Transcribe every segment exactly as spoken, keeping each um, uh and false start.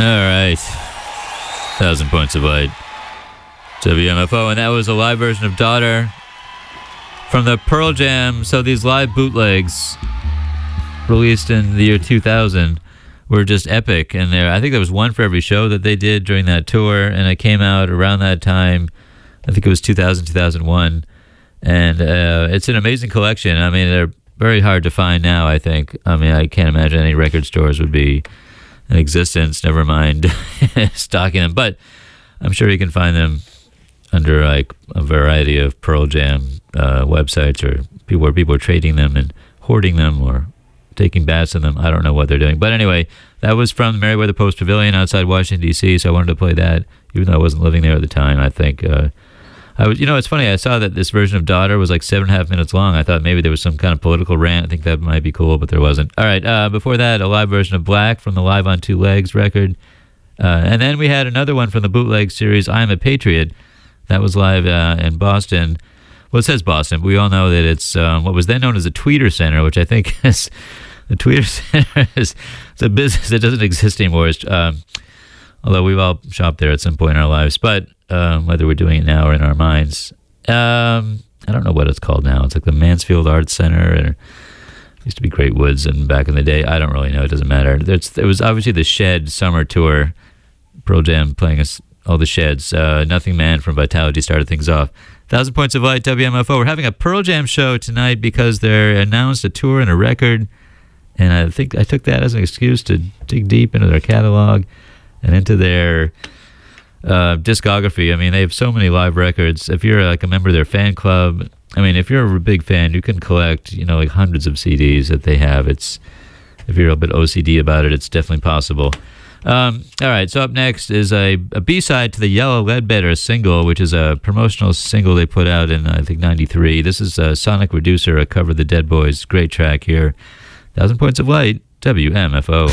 right. Thousand Points of Light. W M F O. And that was a live version of Daughter from the Pearl Jam. So these live bootlegs released in the year two thousand were just epic. And there, I think there was one for every show that they did during that tour. And it came out around that time. I think it was two thousand, two thousand one. And uh, it's an amazing collection. I mean, they're very hard to find now, I think. I mean, I can't imagine any record stores would be in existence, never mind stocking them. But I'm sure you can find them under like a variety of Pearl Jam uh, websites, or people where people are trading them and hoarding them or taking baths in them. I don't know what they're doing. But anyway, that was from the Meriwether Post Pavilion outside Washington, D C, so I wanted to play that, even though I wasn't living there at the time. I think... Uh, I was, you know, it's funny. I saw that this version of Daughter was like seven and a half minutes long. I thought maybe there was some kind of political rant. I think that might be cool, but there wasn't. All right. Uh, before that, a live version of Black from the Live on Two Legs record. Uh, and then we had another one from the bootleg series, I'm a Patriot. That was live uh, in Boston. Well, it says Boston, but we all know that it's um, what was then known as the Tweeter Center, which I think is the Tweeter Center is it's a business that doesn't exist anymore. It's, um, although we've all shopped there at some point in our lives, but um, whether we're doing it now or in our minds, um, I don't know what it's called now. It's like the Mansfield Arts Center, and it used to be Great Woods, and back in the day, I don't really know. It doesn't matter. There's, it was obviously the Shed summer tour, Pearl Jam playing us all the Sheds. Uh, Nothing Man from Vitality started things off. Thousand Points of Light, W M F O. We're having a Pearl Jam show tonight because they announced a tour and a record, and I think I took that as an excuse to dig deep into their catalog and into their uh, discography. I mean, they have so many live records. If you're like a member of their fan club, I mean, if you're a big fan, you can collect, you know, like hundreds of C Ds that they have. It's, if you're a bit O C D about it, it's definitely possible. Um, all right, so up next is a, a B-side to the Yellow Ledbetter single, which is a promotional single they put out in, I think, ninety-three. This is uh, Sonic Reducer, a cover of the Dead Boys. Great track here. Thousand Points of Light, W M F O.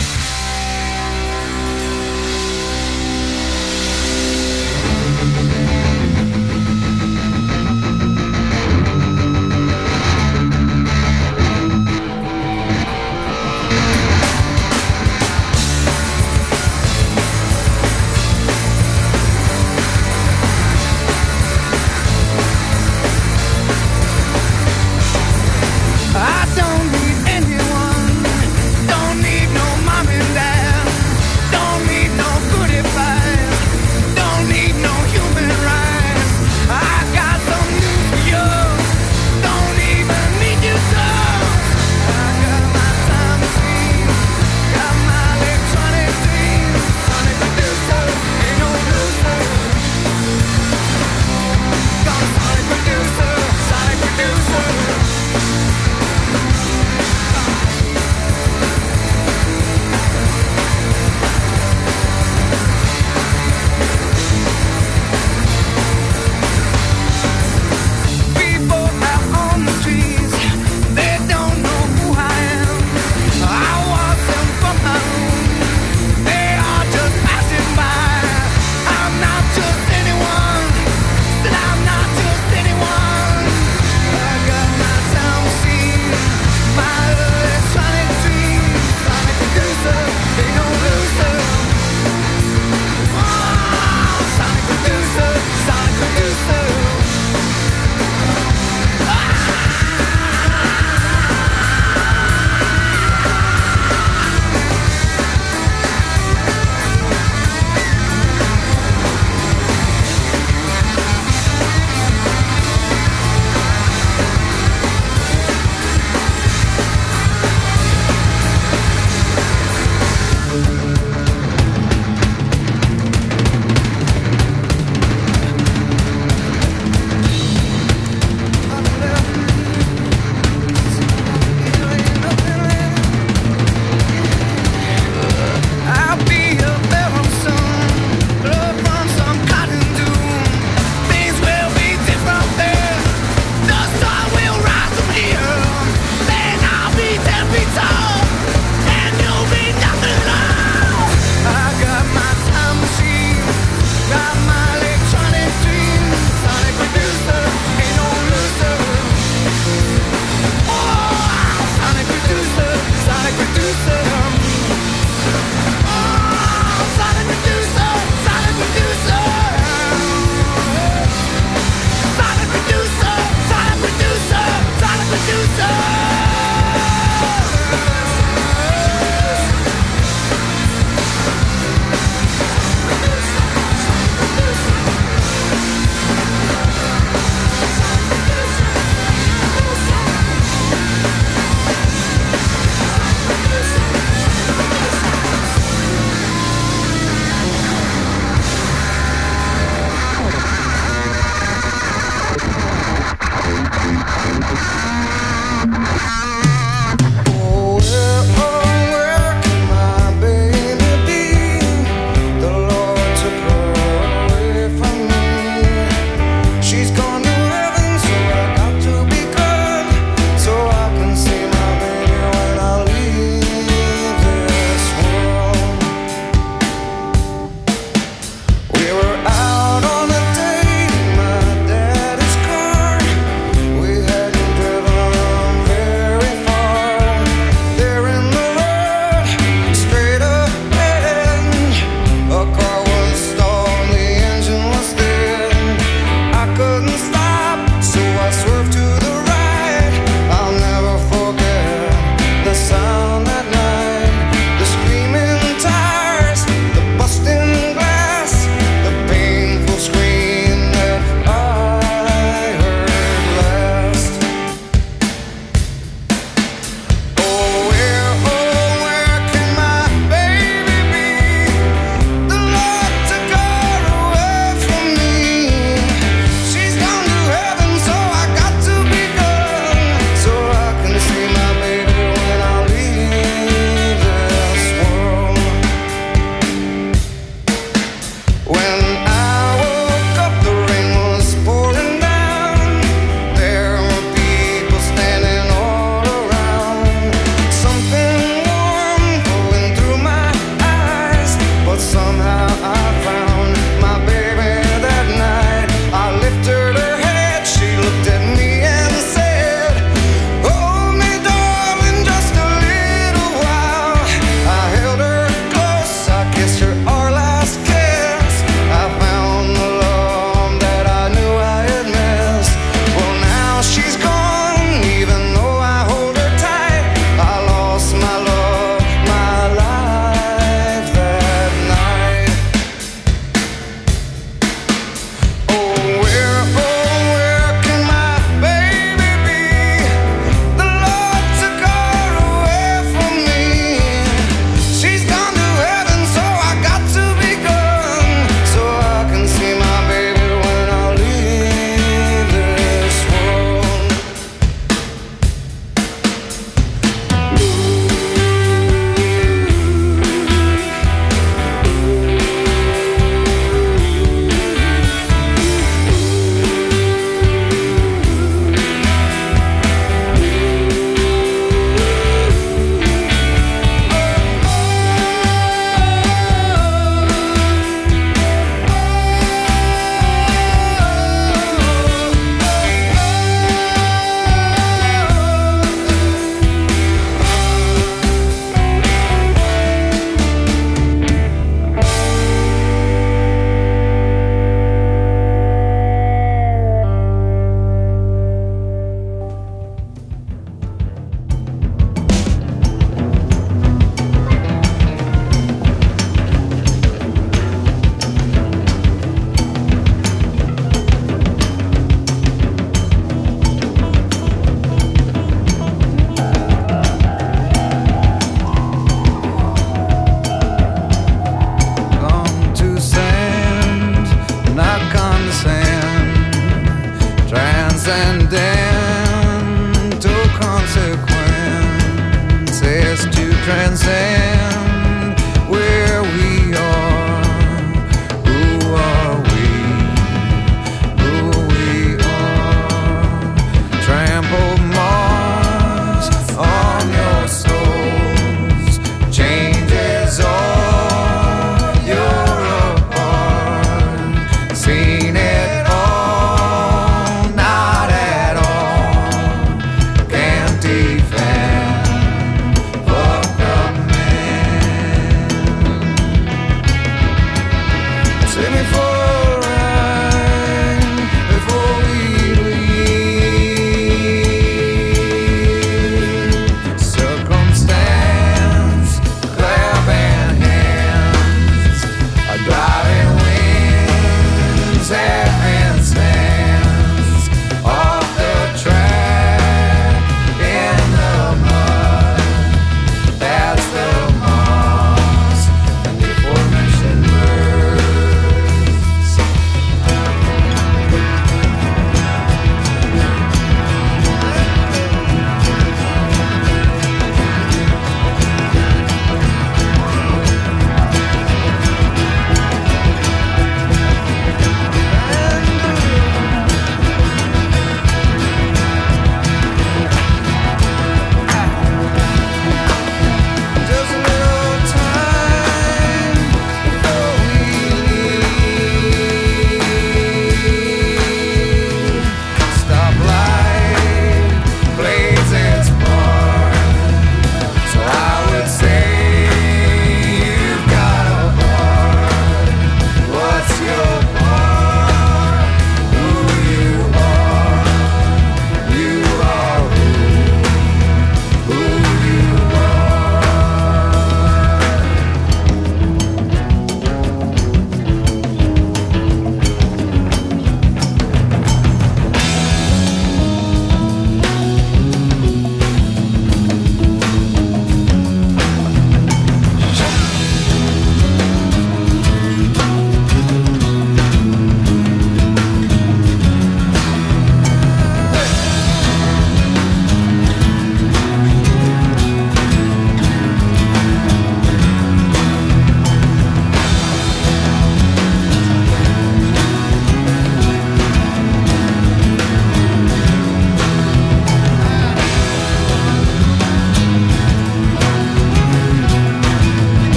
Sonic sound at night. The screaming tires, the busting glass, the painful scream that I heard last. Oh, where, oh, where can my baby be? The Lord took her away from me. She's gone to heaven, so I got to be good, so I can see my baby when I leave this world. When I woke up, the rain was pouring down. There were people standing all around. Something warm pulling through my eyes, but somehow I found my baby that night. I lifted her head, she looked at me and said, "Hold me, darling, just a little while." I held her close, I kissed her our last kiss. I found the love that I knew I had missed. Well, now she's gone, even though I hold her tight. I lost my love, my life that night. Oh, where, oh, where can my baby be? The Lord took her away from me. She's gone to heaven, so I got to be good, so I can see my baby when I leave this world. Come to sand, not condescend, transcendental consequences to transcend where we are. Who are we? Who we are. Trampled Mars on your souls, changes all you're apart. Seen it all, not at all. Can't defend, fucked up man.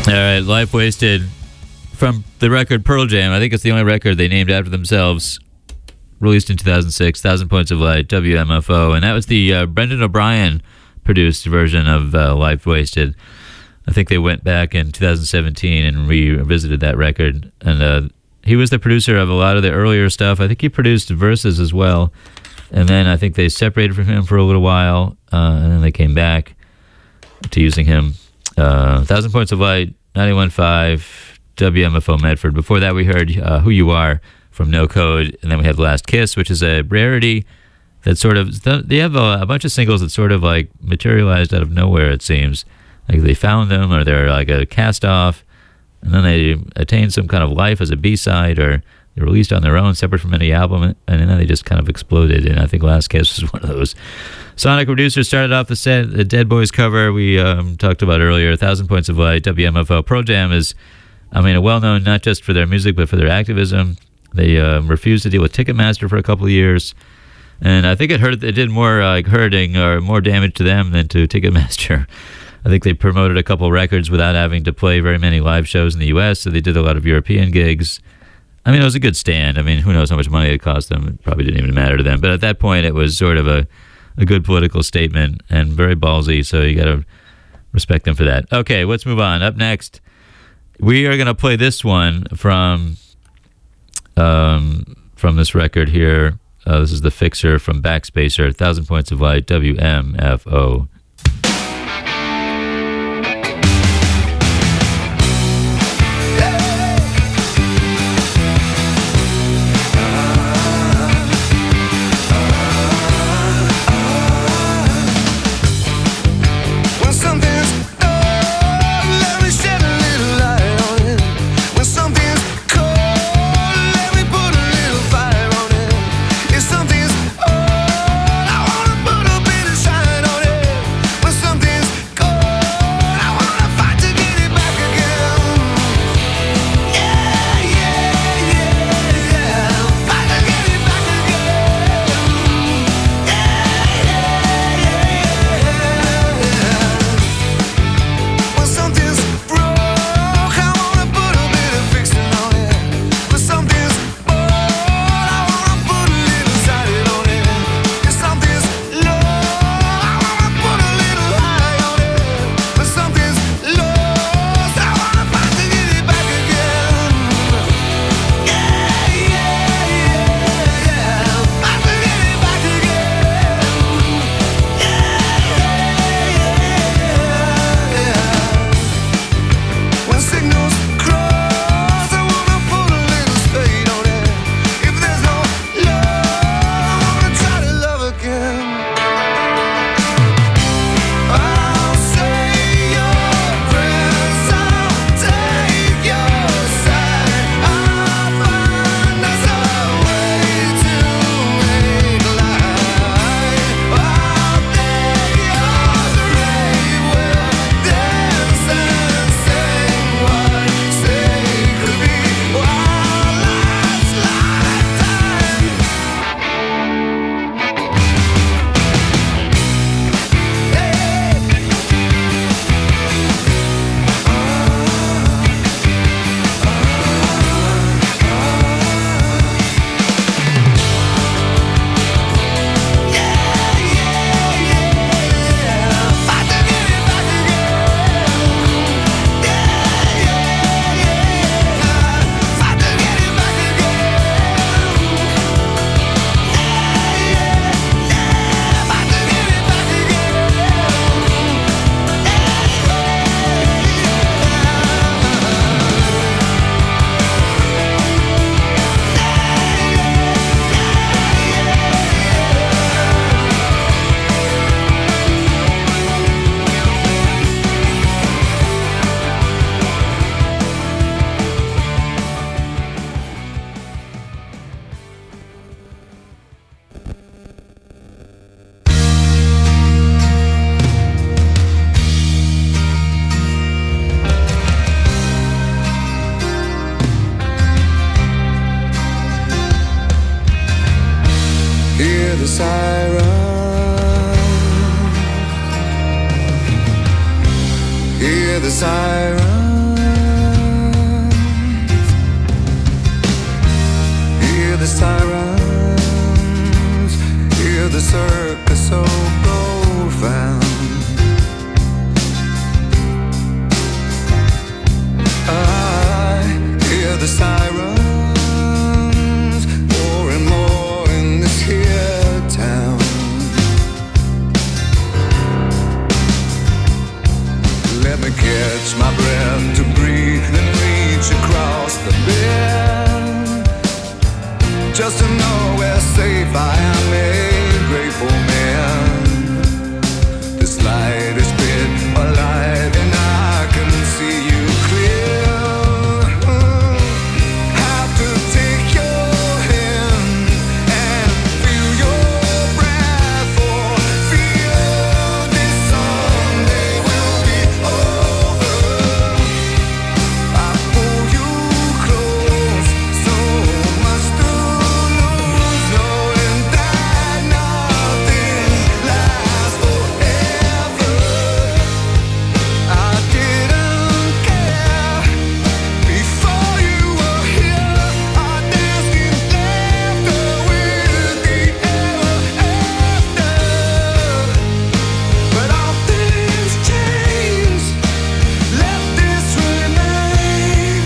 All right, Life Wasted from the record Pearl Jam. I think it's the only record they named after themselves. Released in two thousand six, Thousand Points of Light, W M F O. And that was the uh, Brendan O'Brien produced version of uh, Life Wasted. I think they went back in two thousand seventeen and revisited that record. And uh, he was the producer of a lot of the earlier stuff. I think he produced Verses as well. And then I think they separated from him for a little while. Uh, and then they came back to using him. Uh, Thousand Points of Light, ninety-one point five, W M F O Medford. Before that, we heard uh, Who You Are from No Code. And then we had Last Kiss, which is a rarity that sort of, they have a, a bunch of singles that sort of like materialized out of nowhere, it seems. Like they found them, or they're like a cast off, and then they attained some kind of life as a B-side, or they're released on their own, separate from any album, and then they just kind of exploded. And I think Last Kiss was one of those. Sonic Producer started off the set, the Dead Boys cover we um, talked about earlier, Thousand Points of Light, W M F O. Pearl Jam is, I mean, well-known not just for their music, but for their activism. They um, refused to deal with Ticketmaster for a couple of years. And I think it hurt. It did more like hurting or more damage to them than to Ticketmaster. I think they promoted a couple records without having to play very many live shows in the U S, so they did a lot of European gigs. I mean, it was a good stand. I mean, who knows how much money it cost them? It probably didn't even matter to them. But at that point, it was sort of a, a good political statement and very ballsy, so you got to respect them for that. Okay, let's move on. Up next, we are going to play this one from um, from this record here. Uh, this is The Fixer from Backspacer, Thousand Points of Light, W M F O. the sirens, hear the sirens. circus so profound. I hear the sirens more and more in this here town. Let me catch my breath to breathe and reach across the bend, just to know where safe I am, a grateful man. This light is bit a light and I can see you clear. Have to take your hand and feel your breath, or feel this someday will be over. I pull you close, so much to lose, knowing that nothing lasts forever. I didn't care before you were here. I danced in laughter with the ever after. But all things change, let this remain.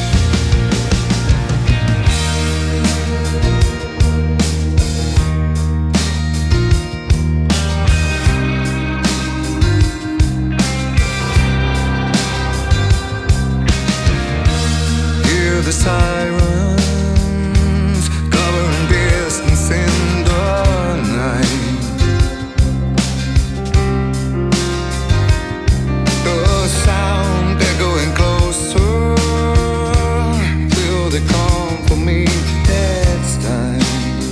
Hear the sirens covering distance in the night. The sound echoing closer. Will they come for me next time?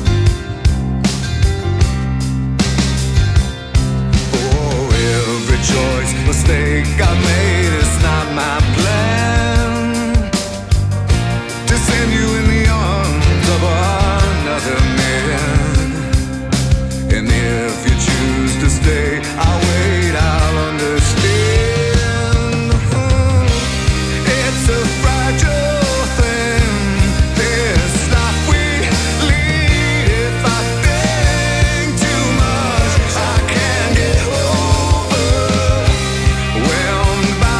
For every choice, mistake I made, it's not my plan to send you in the arms of another man. And if you choose to stay, I'll wait, I'll understand. It's a fragile thing, this life we lead. If I think too much, I can't get over. Whelmed by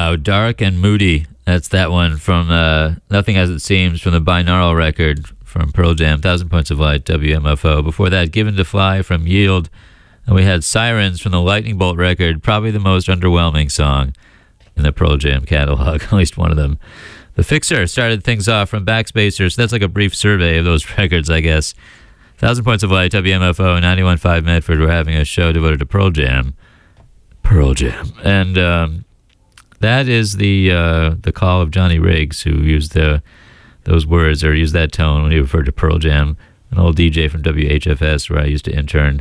Wow, Dark and Moody. That's that one from uh, Nothing As It Seems from the Binaural record from Pearl Jam, Thousand Points of Light, W M F O. Before that, Given to Fly from Yield. And we had Sirens from the Lightning Bolt record, probably the most underwhelming song in the Pearl Jam catalog, at least one of them. The Fixer started things off from Backspacer, so that's like a brief survey of those records, I guess. Thousand Points of Light, W M F O, ninety-one point five Medford. We're having a show devoted to Pearl Jam. Pearl Jam. And um, that is the uh, the call of Johnny Riggs, who used the, those words, or used that tone when he referred to Pearl Jam, an old D J from W H F S where I used to intern.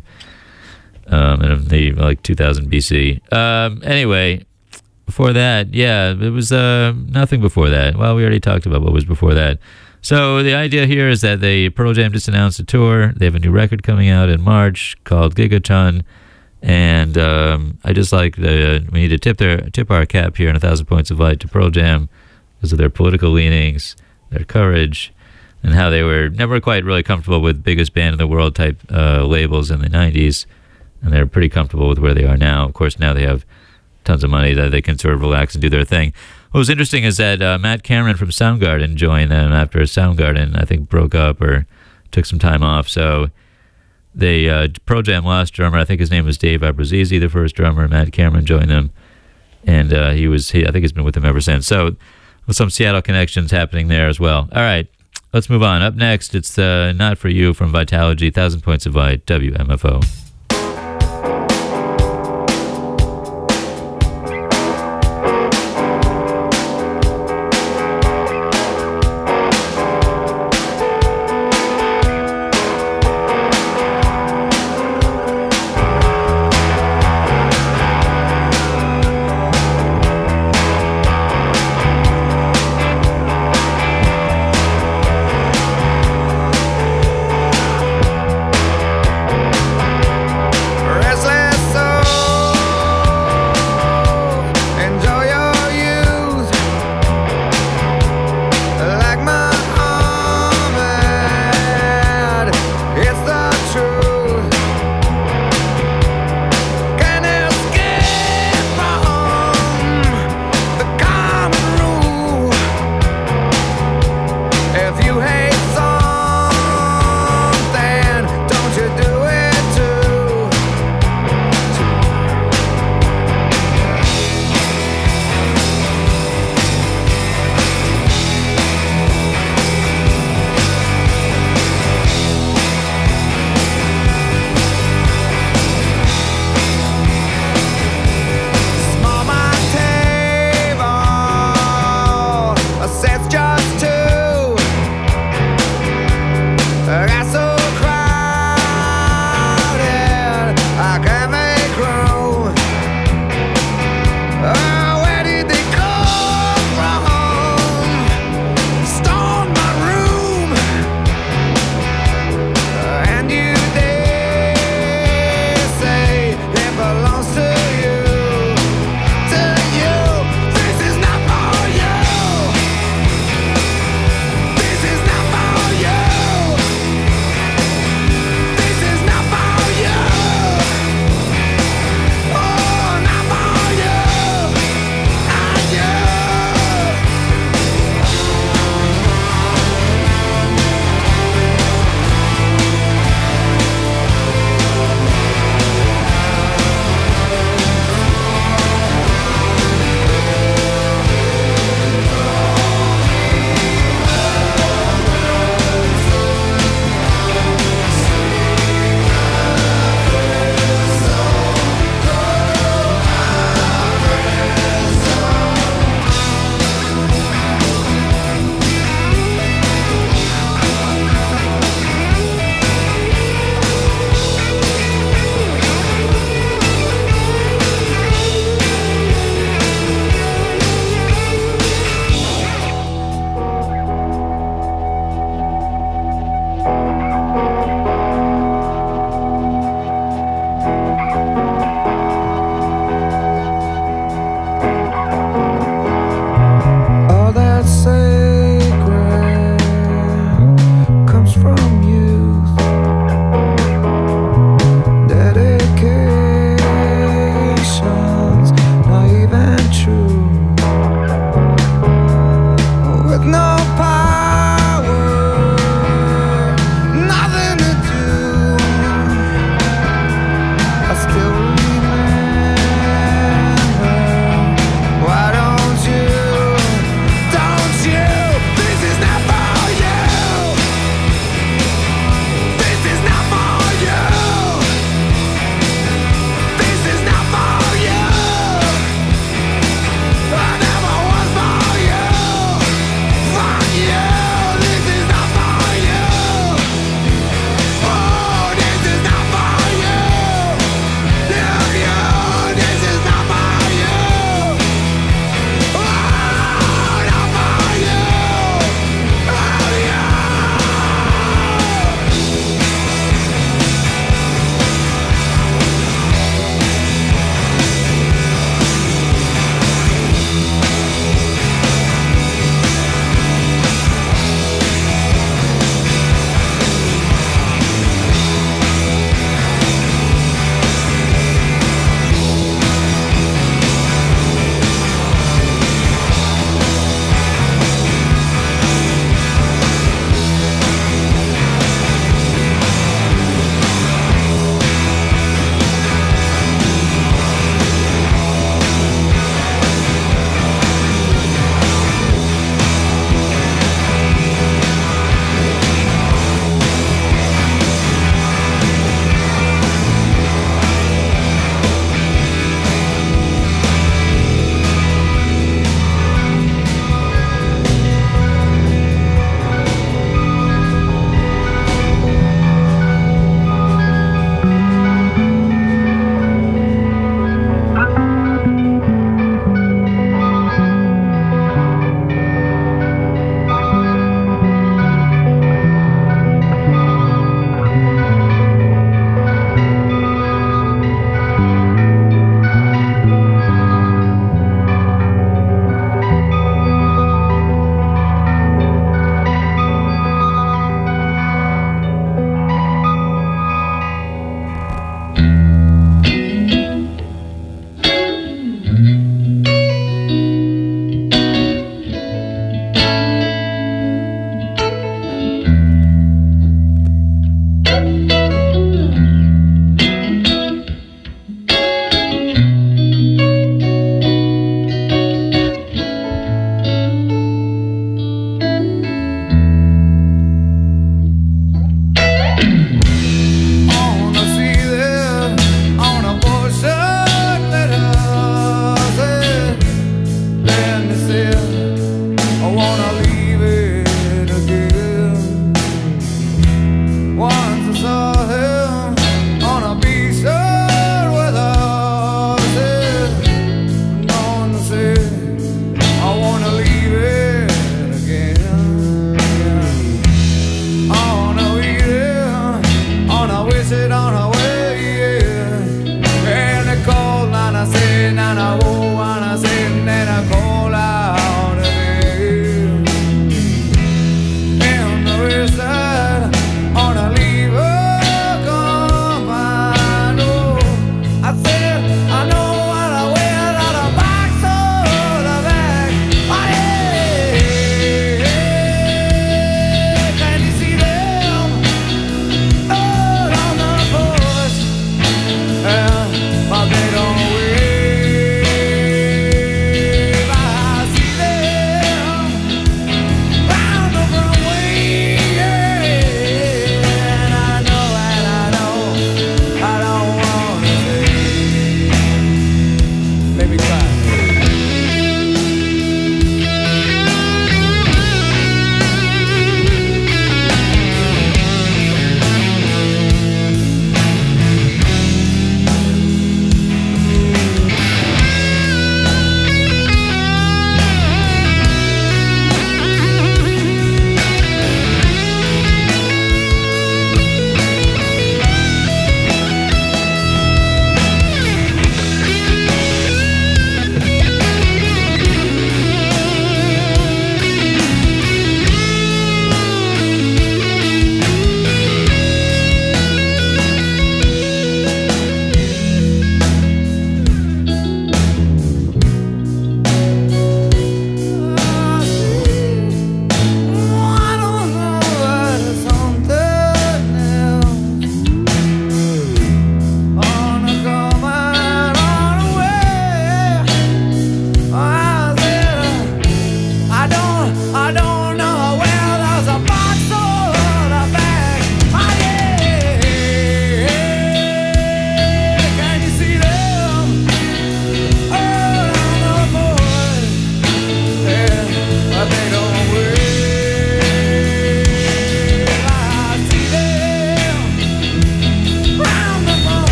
Um, in the like two thousand B C. Um, anyway, before that, yeah, it was uh, nothing before that. Well, we already talked about what was before that. So the idea here is that they Pearl Jam just announced a tour. They have a new record coming out in March called Gigaton, and um, I just like the we need to tip their tip our cap here in A Thousand Points of Light to Pearl Jam because of their political leanings, their courage, and how they were never quite really comfortable with biggest band in the world type uh, labels in the nineties. And they're pretty comfortable with where they are now. Of course, now they have tons of money that they can sort of relax and do their thing. What was interesting is that uh, Matt Cameron from Soundgarden joined them after Soundgarden, I think, broke up or took some time off. So they uh, Pearl Jam lost drummer. I think his name was Dave Abruzzese, the first drummer. Matt Cameron joined them, and uh, he was he, I think he's been with them ever since. So with some Seattle connections happening there as well. All right, let's move on. Up next, it's uh, Not For You from Vitalogy, Thousand Points of Light, W M F O. Thank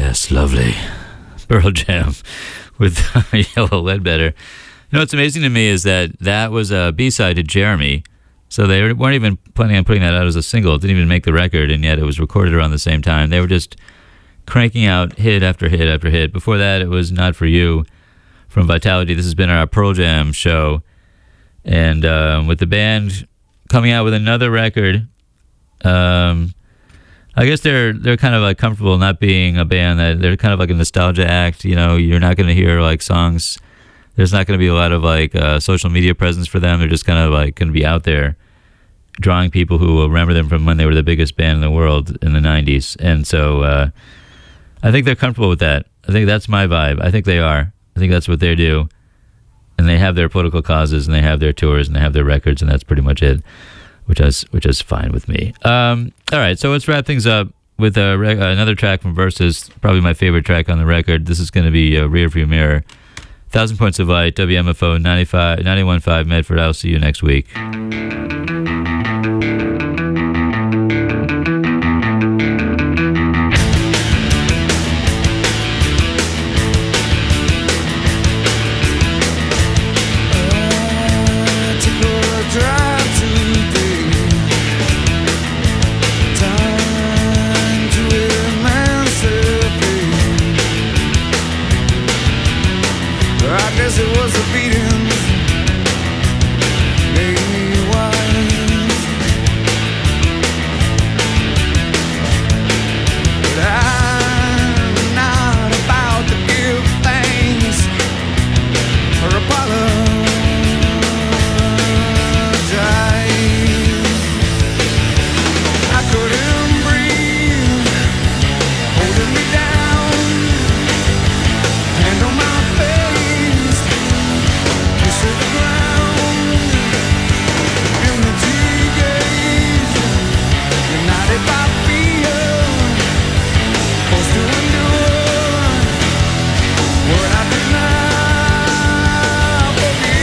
yes, lovely. Pearl Jam with Yellow Ledbetter. You know what's amazing to me is that that was a B-side to Jeremy. So they weren't even planning on putting that out as a single. It didn't even make the record, and yet it was recorded around the same time. They were just cranking out hit after hit after hit. Before that, it was Not For You from Vitality. This has been our Pearl Jam show. And uh, with the band coming out with another record, um, I guess they're they're kind of like comfortable not being a band that they're kind of like a nostalgia act. You know, you're not going to hear like songs. There's not going to be a lot of like uh, social media presence for them. They're just kind of like going to be out there drawing people who will remember them from when they were the biggest band in the world in the nineties. And so uh, I think they're comfortable with that. I think that's my vibe. I think they are. I think that's what they do. And they have their political causes, and they have their tours, and they have their records, and that's pretty much it, which is which is fine with me. Um, all right, so let's wrap things up with a re- another track from Versus, probably my favorite track on the record. This is going to be uh, Rearview Mirror. Thousand Points of Light, W M F O ninety-five, ninety-one point five Medford. I'll see you next week. It was a beating, made me wise. But I'm not about to give thanks or apologize. I couldn't breathe, holding me down, hand on my face to the ground, empty gaze, united by fear, forced to endure what I did not forgive.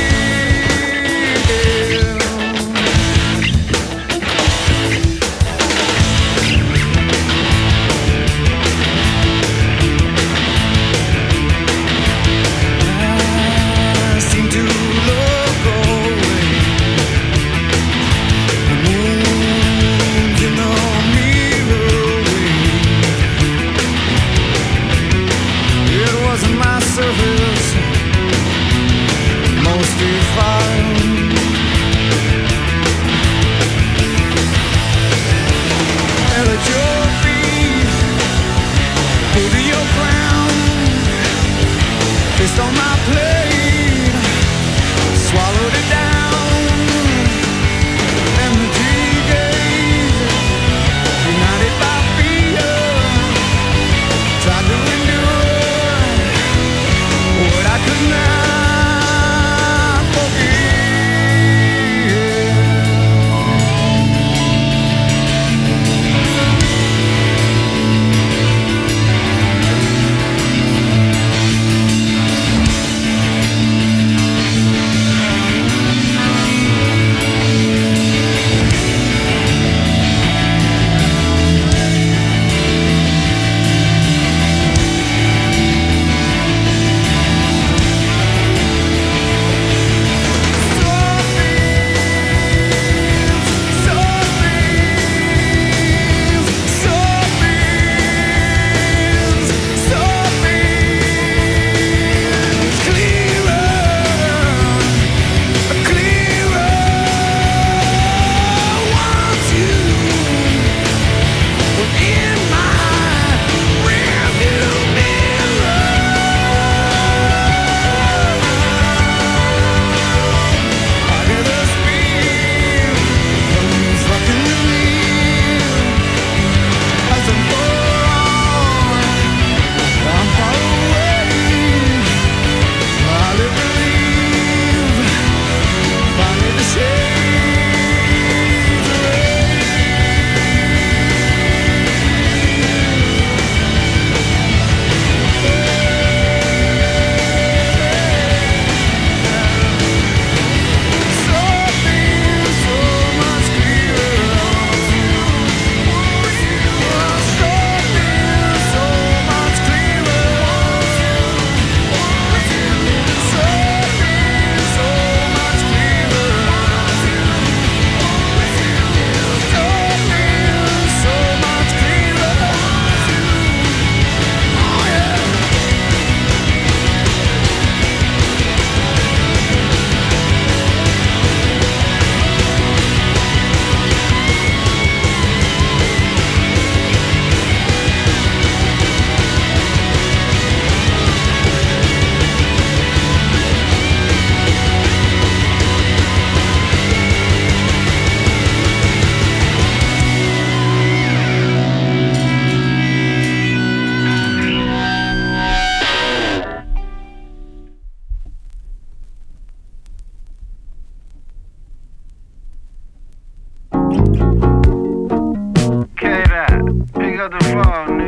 got the phone.